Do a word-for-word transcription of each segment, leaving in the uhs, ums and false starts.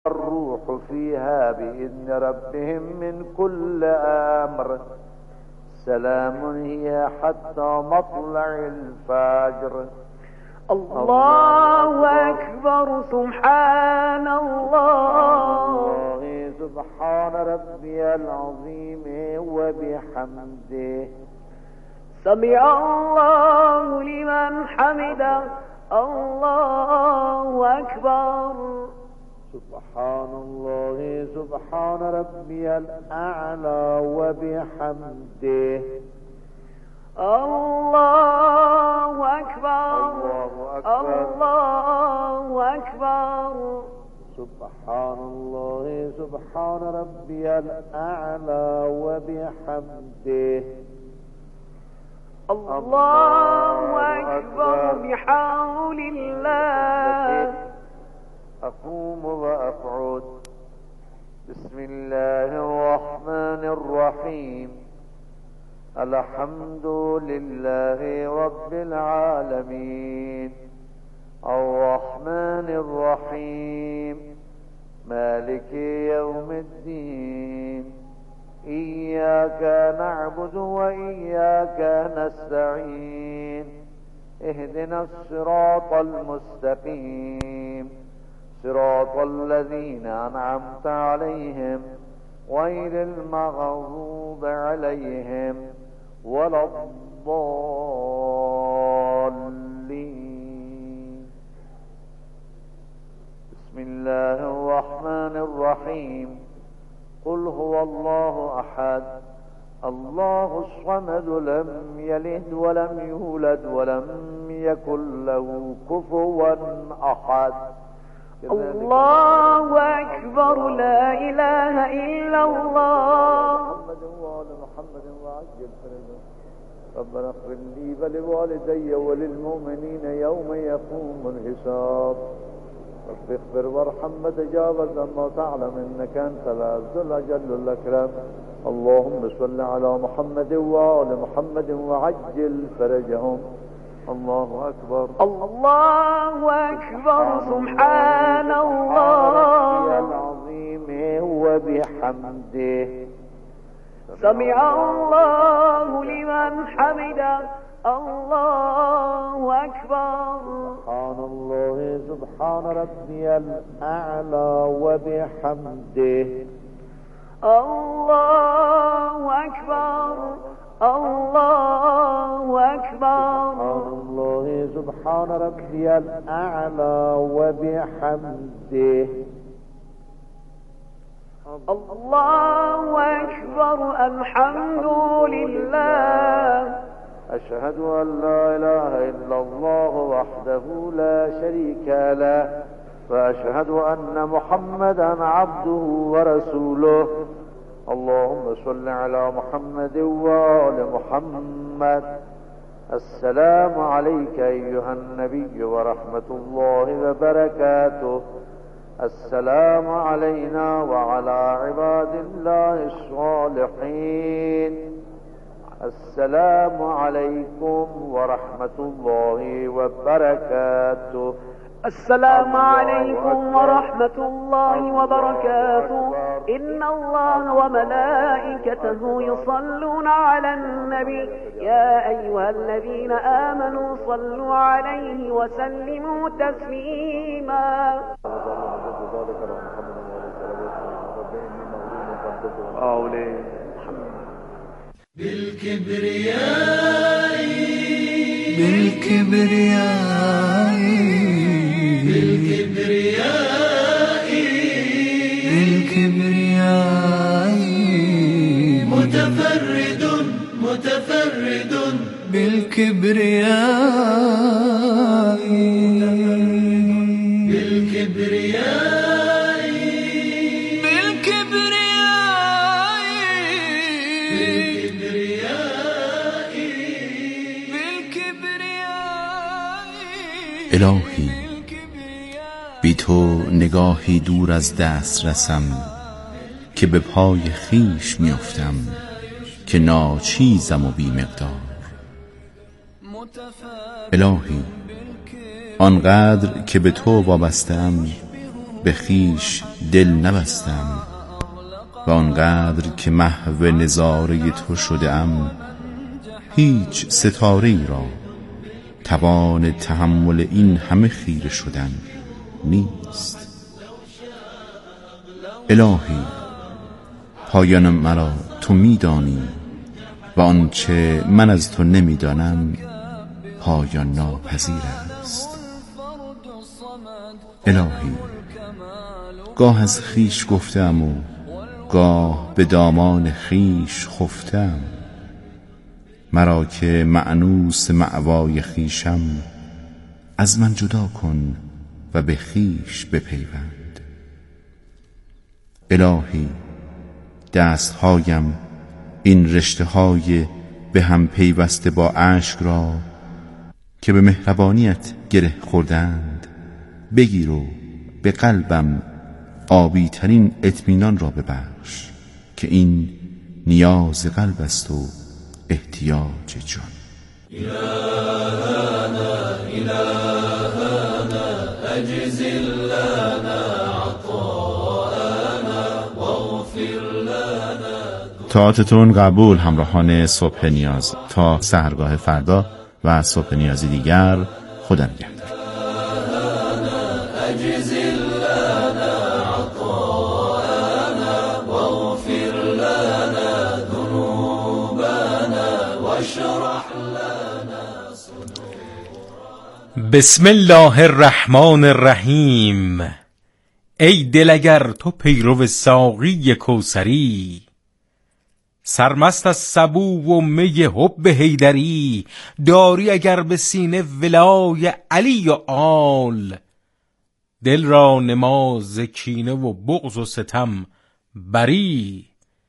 الروح فيها بإذن ربهم من كل أمر سلام هي حتى مطلع الفجر. الله أكبر. سبحان الله. سبحان ربي العظيم وبحمده. سمع الله لمن حمده. الله أكبر. سبحان الله سبحان ربي الأعلى وبحمده. الله أكبر. الله أكبر. الله أكبر. سبحان الله سبحان ربي الأعلى وبحمده. الله أكبر بحول الله. أقوم وأقعد. بسم الله الرحمن الرحيم. الحمد لله رب العالمين الرحمن الرحيم مالك يوم الدين إياك نعبد وإياك نستعين اهدنا الصراط المستقيم صراط الذين أنعمت عليهم غير المغضوب عليهم ولا الضالين. بسم الله الرحمن الرحيم. قل هو الله أحد الله الصمد لم يلد ولم يولد ولم يكن له كفوا أحد. الله أكبر. لا إله إلا الله. محمد وآل محمد وعجل فرجهم. ربنا اغفر لي ولوالدي وللمؤمنين يوم يقوم الحساب. رب اغفر وارحم وتجاوز عما تعلم انك انت العز الاجل الاكرم. اللهم صل على محمد وآل محمد وعجل فرجهم. الله أكبر. الله أكبر. سبحان الله العظيم وبحمده. سمع الله لمن حمده. الله أكبر. سبحان الله سبحان ربي الأعلى وبحمده. الله أكبر. الله أكبر. سبحان الله سبحان ربي الأعلى وبحمده. الله أكبر. الحمد لله. أشهد أن لا إله إلا الله وحده لا شريك له وأشهد أن محمدا عبده ورسوله. اللهم صل على محمد وآل محمد. السلام عليك أيها النبي ورحمة الله وبركاته. السلام علينا وعلى عباد الله الصالحين. السلام عليكم ورحمة الله وبركاته. السلام عليكم ورحمة الله وبركاته. إن الله وملائكته يصلون على النبي يا أيها الذين آمنوا صلوا عليه وسلموا تسليما. بالكبرياء بالكبرياء بالكبرياء بالكبرياء متفرد متفرد بالكبرياء بالكبرياء الهی بی تو نگاهی دور از دست رسم که به پای خیش میافتم که ناچیزم و بی مقدار. الهی آنقدر که به تو وابسته‌ام به خویش دل نبستم و آنقدر که محو نظاره تو شده ام، هیچ ستاره ای را توان تحمل این همه خیره شدن نیست. الهی پایان مرا تو میدانی و آنچه من از تو نمیدانم پایان ناپذیر است. الهی گاه از خیش گفتم و گاه به دامان خیش خفتم، مرا که مأنوس مأوای خیشم از من جدا کن و به خیش بپیوند. الهی دستهایم این رشته های به هم پیوسته با اشک را که به مهربانیت گره خوردند بگیر و به قلبم آبی ترین اطمینان را ببخش که این نیاز قلب است و احتیاج جان. إلهنا إلهنا أجزل لنا عطاءنا واغفر لنا. طاعتتون قبول همراهان صبح نیاز. تا سحرگاه فردا و صبح نیازی دیگر، خدا نگهدار. أجزل لنا عطاءنا واغفر لنا ذنوبنا واشرح لنا صدورنا. بسم الله الرحمن الرحیم. ای دل اگر تو پیرو ساقی کوثری، سرمست از سبو و می حب حیدری، داری اگر به سینه ولای علی و آل، دل را نماز کینه و بغض و ستم بری.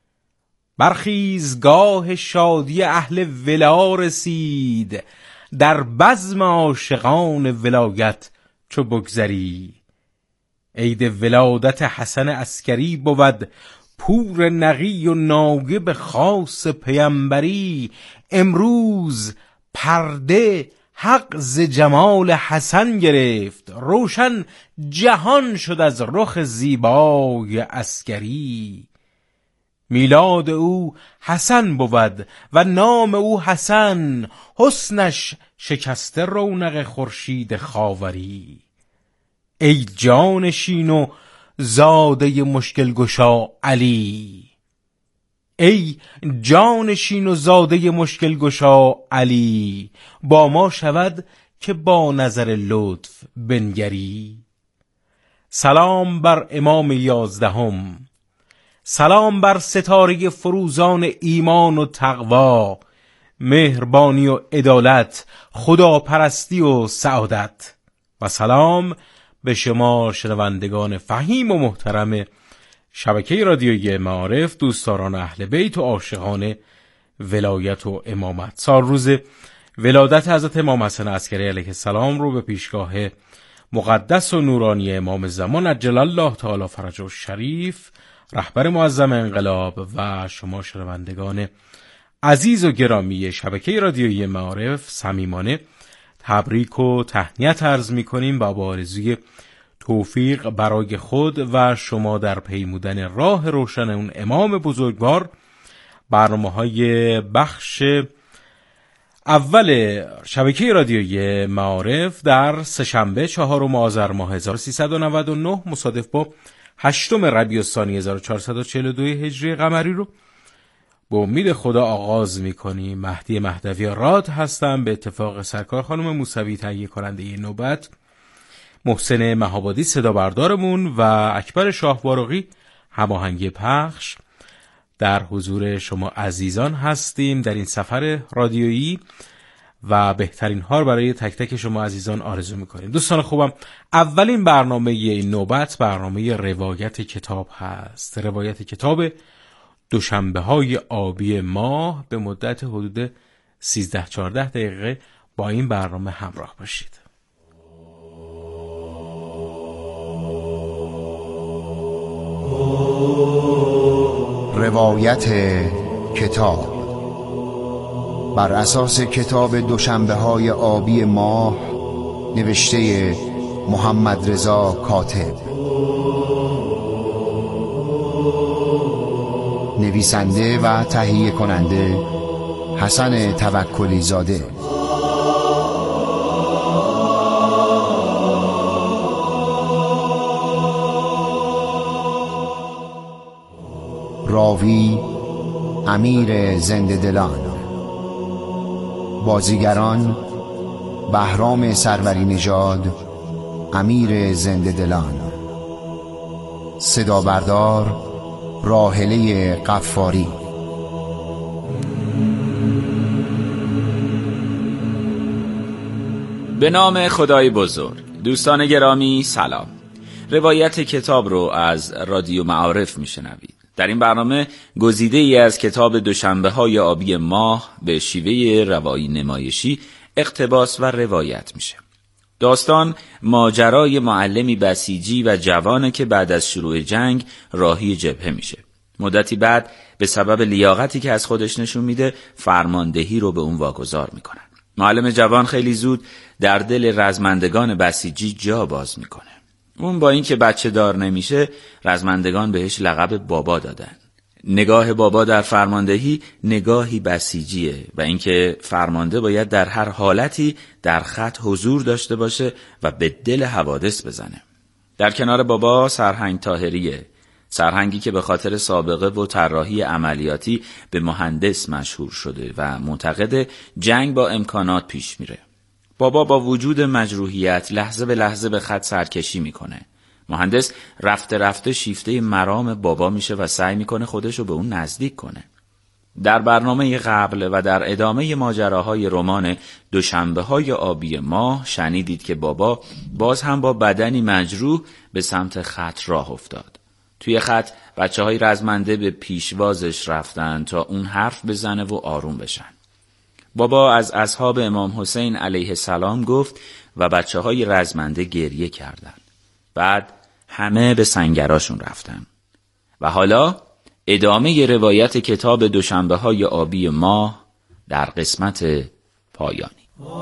برخیزگاه شادی اهل ولا رسید، در بزم عاشقان ولایت چو بگذری. عید ولادت حسن عسکری بود، پور نقی و ناگب خاص پیمبری. امروز پرده حق ز جمال حسن گرفت، روشن جهان شد از رخ زیبای عسکری. میلاد او حسن بود و نام او حسن، حسنش شکسته رونق خورشید خاوری. ای جانشین و زاده مشکل گشا علی، ای جانشین و زاده مشکل گشا علی، با ما شود که با نظر لطف بنگری. سلام بر امام یازدهم، سلام بر ستاره فروزان ایمان و تقوا، مهربانی و عدالت، خداپرستی و سعادت. و سلام به شما شنوندگان فهیم و محترم شبکه رادیویی معارف، دوستداران اهل بیت و عاشقان ولایت و امامت. سال روز ولادت حضرت امام حسن عسکری علیه السلام رو به پیشگاه مقدس و نورانی امام زمان عجل الله تعالی فرجه الشریف، رهبر معظم انقلاب و شما شنوندگان عزیز و گرامی شبکه رادیویی معارف صمیمانه تبریک و تهنیت عرض می‌کنیم با آرزوی توفیق برای خود و شما در پیمودن راه روشن اون امام بزرگوار. برنامه‌های بخش اول شبکه رادیویی معارف در سه‌شنبه چهارم آذر ماه هزار و سیصد و نود و نه مصادف با هشتم ربیع الثانی هزار و چهارصد و چهل و دو هجری قمری رو به امید خدا آغاز می‌کنیم. مهدی مهدوی راد هستم، به اتفاق سرکار خانم موسوی تهیه کننده نوبت، محسن مهابادی صدا بردارمون و اکبر شاهوارقی هماهنگی پخش. در حضور شما عزیزان هستیم در این سفر رادیویی و بهترین ها برای تک تک شما عزیزان آرزو می‌کنیم. دوستان خوبم، اولین برنامه این نوبت برنامه روایت کتاب هست. روایت کتاب دوشنبه های آبی ماه. به مدت حدود سیزده چهارده دقیقه با این برنامه همراه باشید. روایت کتاب بر اساس کتاب دوشنبه های آبی ماه نوشته محمد رضا کاتب. نویسنده و تهیه کننده حسن توکلی زاده. راوی امیر زنده دلان. بازیگران بهرام سروری نژاد امیر زنده دلان. صدا بردار راحله قفاری. به نام خدای بزرگ. دوستان گرامی سلام. روایت کتاب رو از رادیو معارف میشنوید. در این برنامه گزیده ای از کتاب دوشنبه های آبی ماه به شیوه روایی نمایشی اقتباس و روایت میشه. داستان ماجرای معلمی بسیجی و جوانه که بعد از شروع جنگ راهی جبهه میشه. مدتی بعد به سبب لیاقتی که از خودش نشون میده فرماندهی رو به اون واگذار میکنن. معلم جوان خیلی زود در دل رزمندگان بسیجی جا باز میکنه. اون با این که بچه دار نمیشه، رزمندگان بهش لقب بابا دادن. نگاه بابا در فرماندهی نگاهی بسیجیه و اینکه فرمانده باید در هر حالتی در خط حضور داشته باشه و به دل حوادث بزنه. در کنار بابا سرهنگ طاهریه، سرهنگی که به خاطر سابقه و طراحی عملیاتی به مهندس مشهور شده و معتقد جنگ با امکانات پیش میره. بابا با وجود مجروحیت لحظه به لحظه به خط سرکشی میکنه. مهندس رفته رفته شیفته مرام بابا میشه و سعی میکنه خودشو به اون نزدیک کنه. در برنامه قبل و در ادامه ماجراهای رمان دوشنبه های آبی ماه شنیدید که بابا باز هم با بدنی مجروح به سمت خط راه افتاد. توی خط بچه های رزمنده به پیشوازش رفتن تا اون حرف بزنه و آروم بشن. بابا از اصحاب امام حسین علیه السلام گفت و بچه های رزمنده گریه کردن. بعد همه به سنگراشون رفتن. و حالا ادامه روایت کتاب دوشنبه های آبی ماه در قسمت پایانی.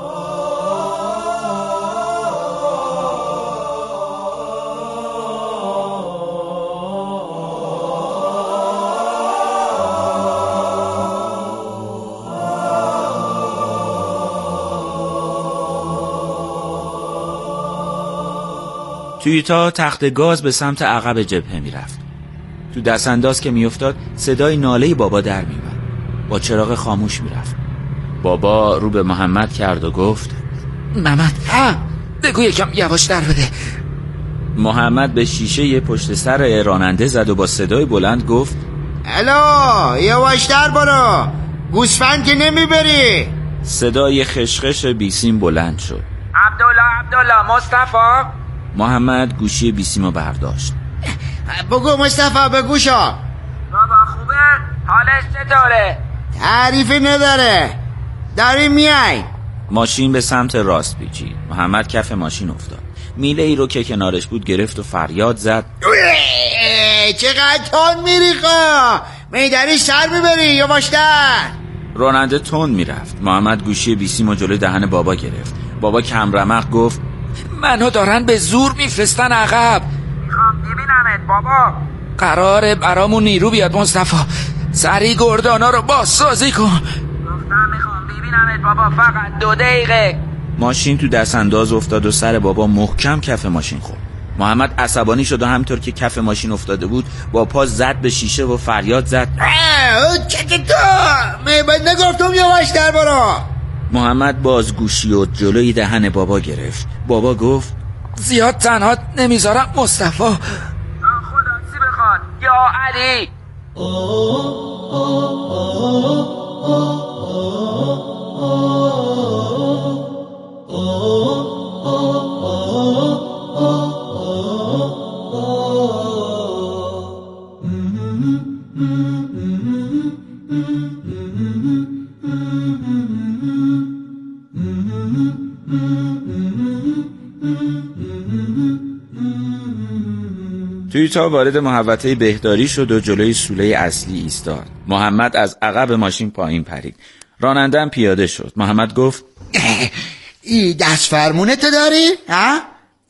تویوتا تخت گاز به سمت عقب جبهه میرفت. تو دست انداز که میافتاد صدای ناله بابا در میومد. با چراغ خاموش میرفت. بابا رو به محمد کرد و گفت محمد ها بگو یکم یواش در بده. محمد به شیشه پشت سر راننده زد و با صدای بلند گفت الو یواش در برو، گوسفند که نمیبری. صدای خشخش بیسیم بلند شد. عبدالله عبدالله مصطفی. محمد گوشی بیسیمو برداشت. بگو مصطفی بگوشا. بابا خوبه؟ حالش چطوره؟ تعریفی نداره، داریم میای. ماشین به سمت راست پیچید. محمد کف ماشین افتاد. میله ای رو که کنارش بود گرفت و فریاد زد چقدر تون میری خوا، میداری سر میبری یا باشتر. راننده تون میرفت. محمد گوشی بیسیمو جلوی دهن بابا گرفت. بابا کم رمق گفت منو دارن به زور میفرستن عقب. میخوام ببینمت بابا. قراره برامون نیرو بیاد مصطفی. سریع گردانا رو بازسازی کن. گفتم میخوام ببینمت بابا، فقط دو دقیقه. ماشین تو دست انداز افتاد و سر بابا محکم کف ماشین خورد. محمد عصبانی شد و همینطور که کف ماشین افتاده بود با پا زد به شیشه و فریاد زد چه تو میبند نگفتم یواش در برو. محمد باز گوشی و جلوی دهن بابا گرفت. بابا گفت زیاد تنها نمیذارم مصطفی. خدا چی بخواد یا علی. تویوتا وارد محوطه بهداری شد و جلوی سوله اصلی ایستاد. محمد از عقب ماشین پایین پرید. راننده‌ام پیاده شد. محمد گفت ای دست فرمونتو داری؟ ها؟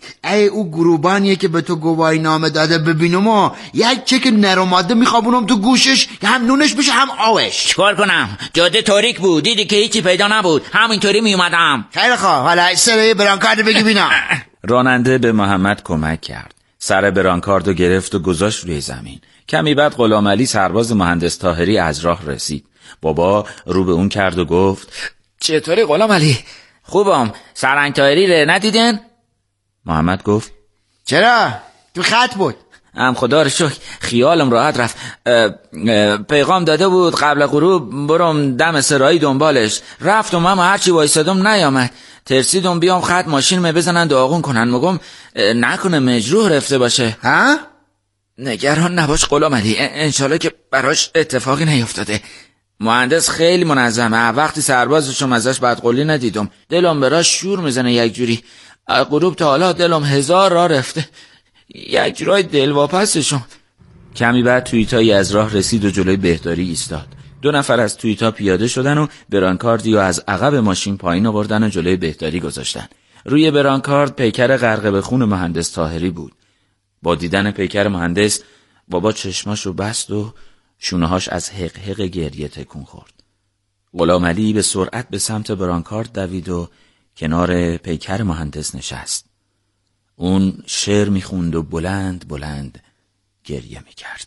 ای او گروبانیه که به تو گواهی نامه داده ببینم و یک چک نروماده میخوابونم تو گوشش که هم نونش بشه هم آوش. چیکار کنم؟ جاده تاریک بود، دیدی که هیچی پیدا نبود، همینطوری میومدم. خیلی خوب، حالا سر برانکارد بگی بینم. راننده به محمد کمک کرد. سر برانکاردو گرفت و گذاشت روی زمین. کمی بعد غلامعلی سرباز مهندس طاهری از راه رسید. بابا رو به اون کرد و گفت چطوری غلامعلی؟ خوبم. سرنگ طاهری رو ندیدن؟ محمد گفت چرا؟ تو خط بود. ام خدا رو شکر، خیالم راحت رفت. اه اه پیغام داده بود قبل غروب برم دم سرایی دنبالش. رفتم اما هرچی وایسادم نیامد. ترسیدم بیام خط ماشین می بزنن داغون کنن. مگم نکنه مجروح رفته باشه. ها؟ نگران نباش غلامعلی، انشالله که براش اتفاقی نیفتاده. مهندس خیلی منظمه. وقتی سربازشم ازش بدقولی ندیدم. دلم براش شور میزنه یک جوری. غروب تا حالا دلم هزار راه رفته. یک جورای دلواپسشم. کمی بعد توییتایی از راه رسید و جلوی بهداری ایستاد. دو نفر از توییتا پیاده شدن و برانکاردی و از عقب ماشین پایین آوردن و جلوی بهداری گذاشتن. روی برانکارد پیکر غرق به خون مهندس طاهری بود. با دیدن پیکر مهندس بابا چشماشو بست و شونه‌هاش از حق حق گریه تکون خورد. غلامعلی به سرعت به سمت برانکارد دوید و کنار پیکر مهندس نشست. اون شعر میخوند و بلند بلند گریه میکرد.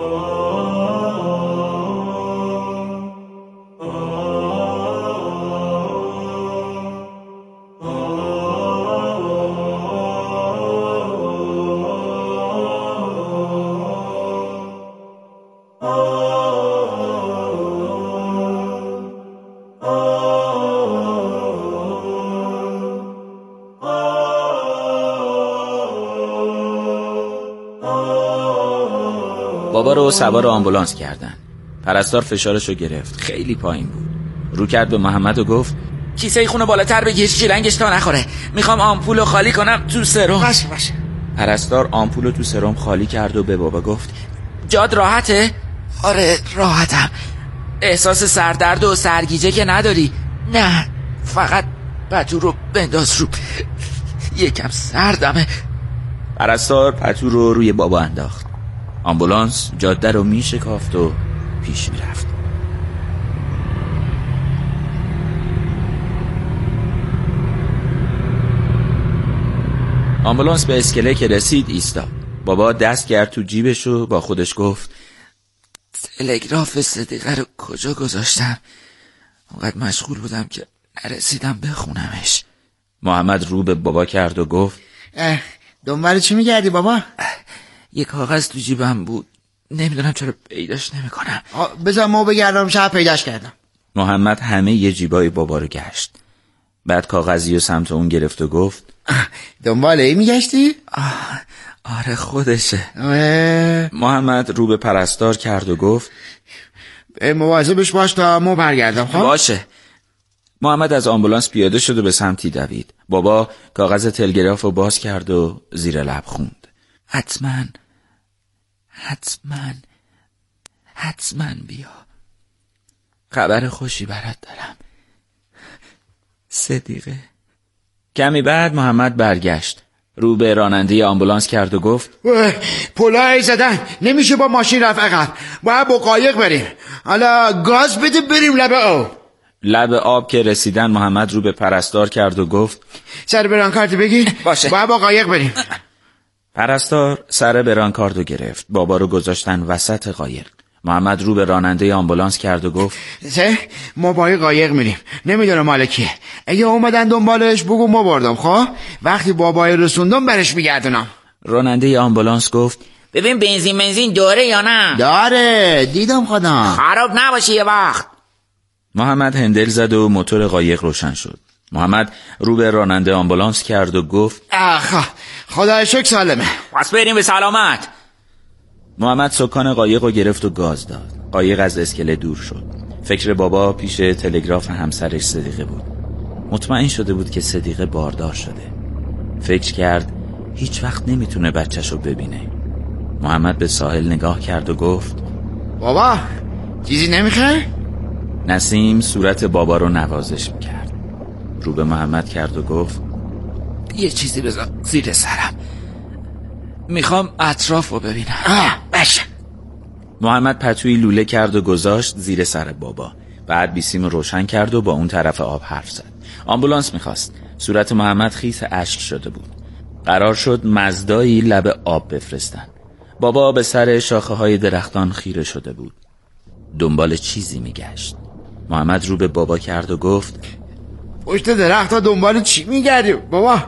بابا رو سوار آمبولانس کردن. پرستار فشارشو گرفت، خیلی پایین بود. رو کرد به محمد و گفت کیسه خونه بالاتر بگیر شیلنگش تا نخوره. میخوام آمپولو خالی کنم تو سرم. باشه باشه. پرستار آمپولو تو سرم خالی کرد و به بابا گفت جاد راحته؟ آره راحتم. احساس سردرد و سرگیجه که نداری؟ نه، فقط پتو رو بنداز رو، یکم سردمه. پرستار پتو رو روی بابا انداخت. آمبولانس جاده رو می شکافت و پیش می رفت. آمبولانس به اسکله که رسید ایستاد. بابا دست کرد تو جیبش و با خودش گفت تلگراف صدیقه رو کجا گذاشتم؟ اونقدر مشغول بودم که نرسیدم بخونمش. محمد رو به بابا کرد و گفت دنبال چی میگردی بابا؟ یک کاغذ تو جیبم بود، نمیدونم چرا پیداش نمیکنم. بذار ما بگردم، شاید پیداش کردم. محمد همه یه جیبای بابا رو گشت. بعد کاغذی و سمت اون گرفت و گفت دنبال ای میگشتی؟ آره خودشه. آه. محمد رو به پرستار کرد و گفت مواظبش باش تا ما برگردم. خب باشه. محمد از آمبولانس پیاده شد و به سمتی دوید. بابا کاغذ تلگراف رو باز کرد و زیر لب خوند حتما حتما حتما بیا، خبر خوشی برات دارم صدیقه. کمی بعد محمد برگشت، رو به راننده آمبولانس کرد و گفت پلای زدن، نمیشه با ماشین رفت عقب، باید با قایق بریم. حالا گاز بده بریم لب آب. لب آب که رسیدن محمد رو به پرستار کرد و گفت سر برانکارد بگیر. باشه. باید با قایق بریم. پرستار سر برانکاردو گرفت. بابا رو گذاشتن وسط قایق. محمد رو به راننده آمبولانس کرد و گفت سه ما با قایق میریم، نمیدونم مال کیه. اگه اومدن دنبالش بگو ما بردم. خب وقتی بابای رسوندم برش میگردونم. راننده آمبولانس گفت ببین بنزین بنزین داره یا نه؟ داره، دیدم خدا. خراب نباشه یه وقت. محمد هندل زد و موتور قایق روشن شد. محمد رو به راننده آمبولانس کرد و گفت آخ خدا شکر سالمه. پس بریم به سلامت. محمد سکان قایق رو گرفت و گاز داد. قایق از اسکله دور شد. فکر بابا پیش تلگراف همسرش صدیقه بود. مطمئن شده بود که صدیقه باردار شده. فکر کرد هیچ وقت نمیتونه بچه‌شو ببینه. محمد به ساحل نگاه کرد و گفت بابا چیزی نمیخوای؟ نسیم صورت بابا رو نوازش میکرد. رو به محمد کرد و گفت یه چیزی بذار زیر سرم، میخوام اطراف رو ببینم. آه باشه. محمد پتوی لوله کرد و گذاشت زیر سر بابا. بعد بیسیم روشن کرد و با اون طرف آب حرف زد. آمبولانس میخواست. صورت محمد خیس اشک شده بود. قرار شد مزدایی لب آب بفرستن. بابا به سر شاخه های درختان خیره شده بود. دنبال چیزی میگشت. محمد رو به بابا کرد و گفت پشت درخت ها دنبال چی میگردی بابا؟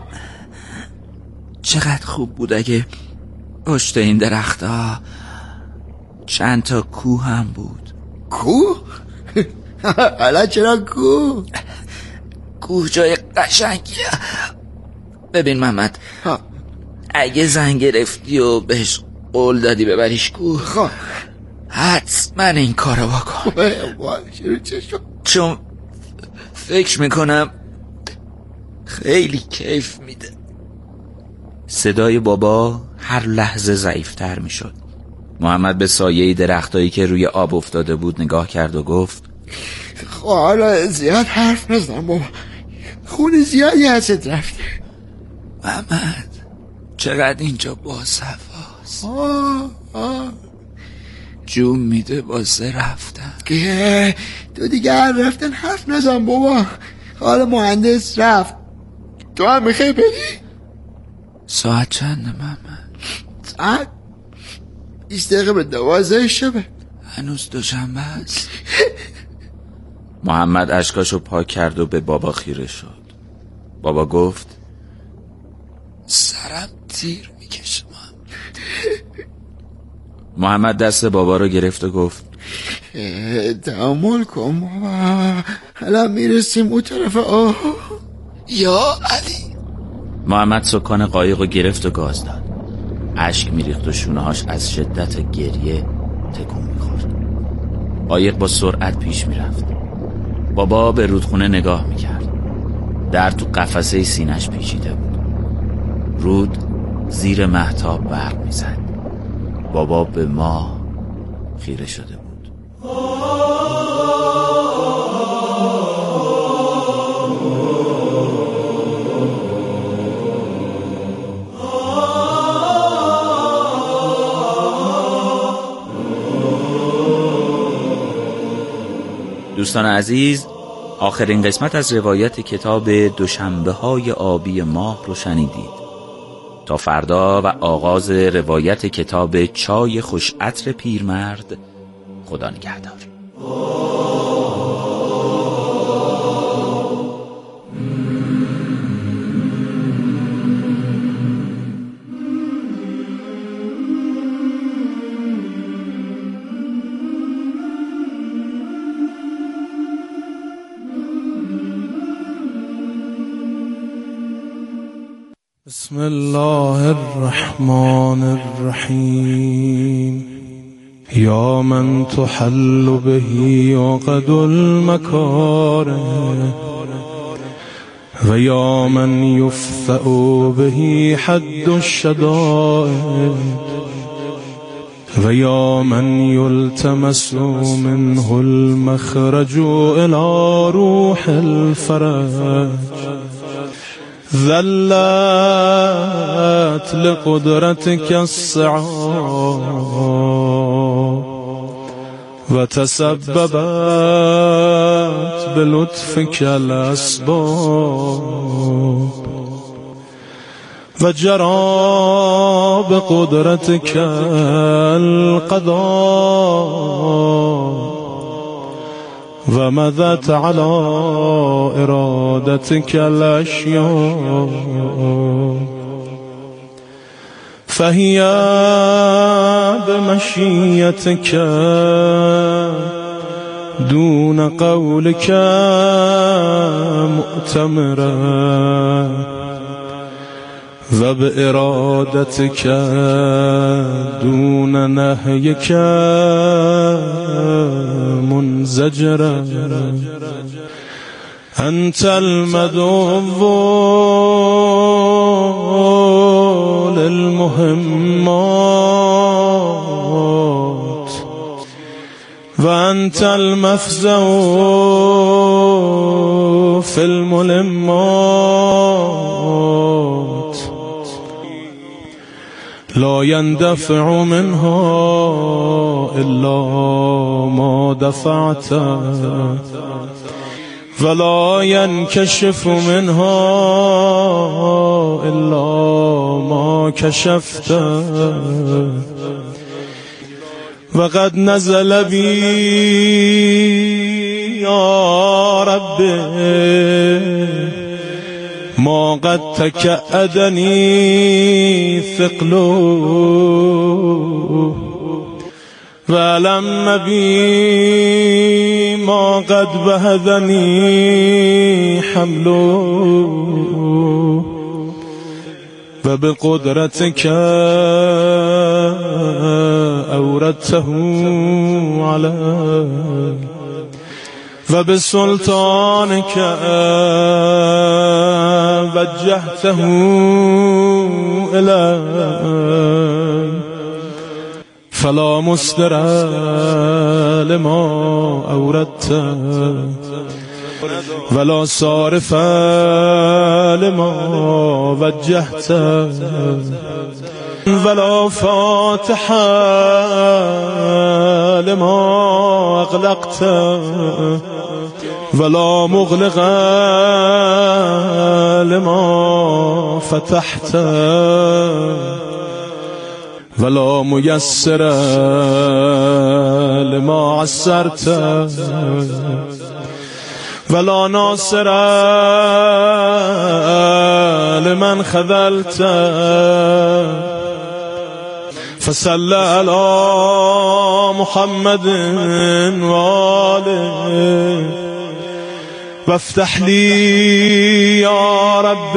چقدر خوب بود اگه پشت این درخت ها چند تا کوه هم بود. کوه؟ حالا چرا کوه؟ کوه جای قشنگیه. ببین محمد، اگه زن گرفتی و بهش قول دادی ببریش کوه، خب حتما این کارو بکن. چون فکر میکنم خیلی کیف میده. صدای بابا هر لحظه ضعیفتر میشد. محمد به سایه درختایی که روی آب افتاده بود نگاه کرد و گفت حالا زیاد حرف نزن بابا، خون زیادی هست رفته. محمد چقدر اینجا باصفاست. آه آه جون میده واسه رفتن. که تو دیگه هر رفتن حرف نزن بابا. حالا مهندس رفت، تو هم میخوای بری؟ ساعت چنده محمد؟ ساعت بیست دقیقه به دوازده شبه. هنوز دوشنبه است. محمد اشکاشو پاک کرد و به بابا خیره شد. بابا گفت سرم تیر میکشه. محمد دست بابا رو گرفت و گفت تحمل کن بابا، حالا میرسیم اون طرف. آه یا علی. محمد سکان قایق رو گرفت و گاز داد. اشک میریخت و شونه‌هاش از شدت گریه تکون میخورد. قایق با سرعت پیش میرفت. بابا به رودخونه نگاه میکرد. در تو قفسه سینش پیچیده بود. رود زیر مهتاب برق میزد. بابا به ما خیره شده بود. دوستان عزیز، آخرین قسمت از روایت کتاب دوشنبه های آبی ماه رو شنیدید. تا فردا و آغاز روایت کتاب چای خوش عطر پیرمرد، خدا نگهدار. بسم الله الرحمن الرحیم. یا من تحل به عقد المکاره و یا من یفتع به حد الشدائد و یا من یلتمس منه المخرج الى روح الفرج. ذلت لقدرتك الصعاب و تسببت بلطفك الاسباب و جرى بقدرتك القضاء و مضت على ارادتك الاشیاء فهي بمشیتك دون قولك مؤتمرا و بارادتك دون نهيك منزجرا. أنت المدعو للمهمات و انت المفزع في الملمات لا يندفع منها إلا ما دفعت ولا ينكشف منها إلا ما كشفت وقد نزل بي يا رب ما قد تكأدني ثقل ولم بي ما قد بهذني حمل وبقدرتك أوردته علي وبسلطانك وجهته إلي فلا مصدر لما أوردت ولا صارف لما وجهت ولا فاتح لما أغلقت ولا مغلق لما فتحت ولا ميسر لما عسرت ولا ناصر لمن خذلت فصل على محمد وآله وافتح لي يا رب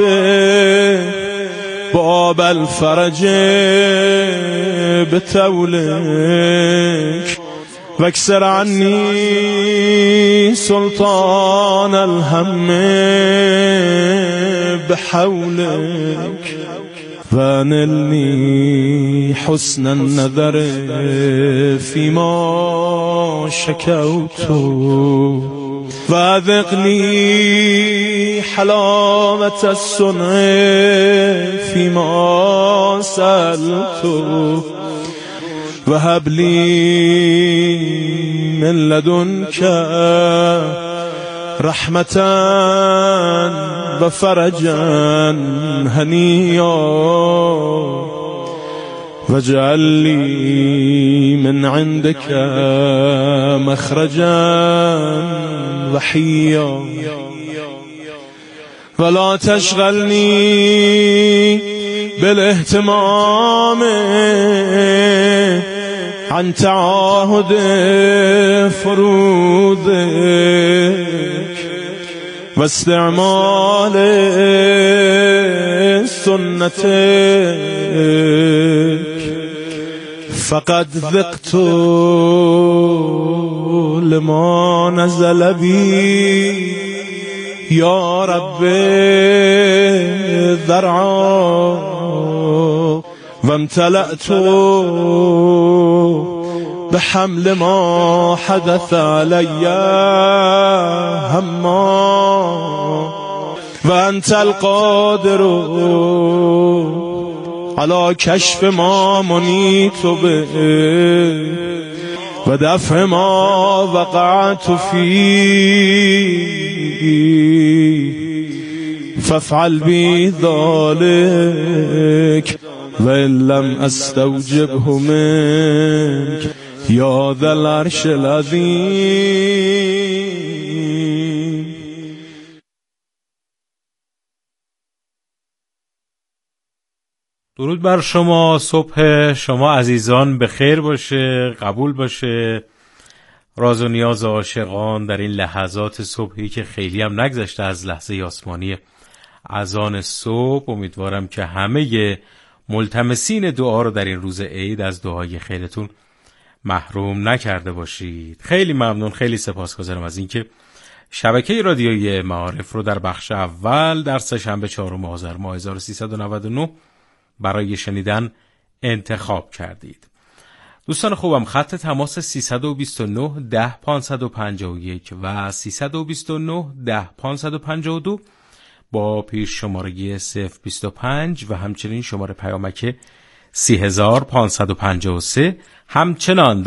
باب الفرج بتولك واكسر عني سلطان الهم بحولك وانلني حسن النظر فيما شكوت وذقني حلاوة الصنع فيما سألت وهب لي من لدنك رحمة وفرجا هنيا واجعل لي من عندك مخرجا وحيا ولا تشغلني بالاهتمام عن تعاهد فروضك واستعمال سنتك فقد ذقت لما نزل بي يا رب ذرعا وامتلأت بحمل ما حدث علي هما وأنت القادر على كشف ما منيت به ودفع ما وقعت فيه فافعل بي ذلك وإن لم أستوجبه منك يا ذا العرش العظيم. درود بر شما. صبح شما عزیزان به خیر باشه، قبول باشه. راز و نیاز عاشقان در این لحظات صبحی که خیلی هم نگذشته از لحظه آسمانی اذان صبح، امیدوارم که همه ملتمسین دعا رو در این روز عید از دعای خیرتون محروم نکرده باشید. خیلی ممنون، خیلی سپاسگزارم از اینکه شبکه رادیویی معارف رو در بخش اول در سه‌شنبه چهارم آذر ماه هزار و سیصد و نود و نه برای شنیدن انتخاب کردید. دوستان خوبم، خط تماس سیصد و بیست و نه ده پانصد و پنجاه و یک و سیصد و بیست و نه ده پانصد و پنجاه و دو با پیش شماره صفر بیست و پنج و همچنین شماره پیامک سی هزار پانصد و پنجاه و سه همچنان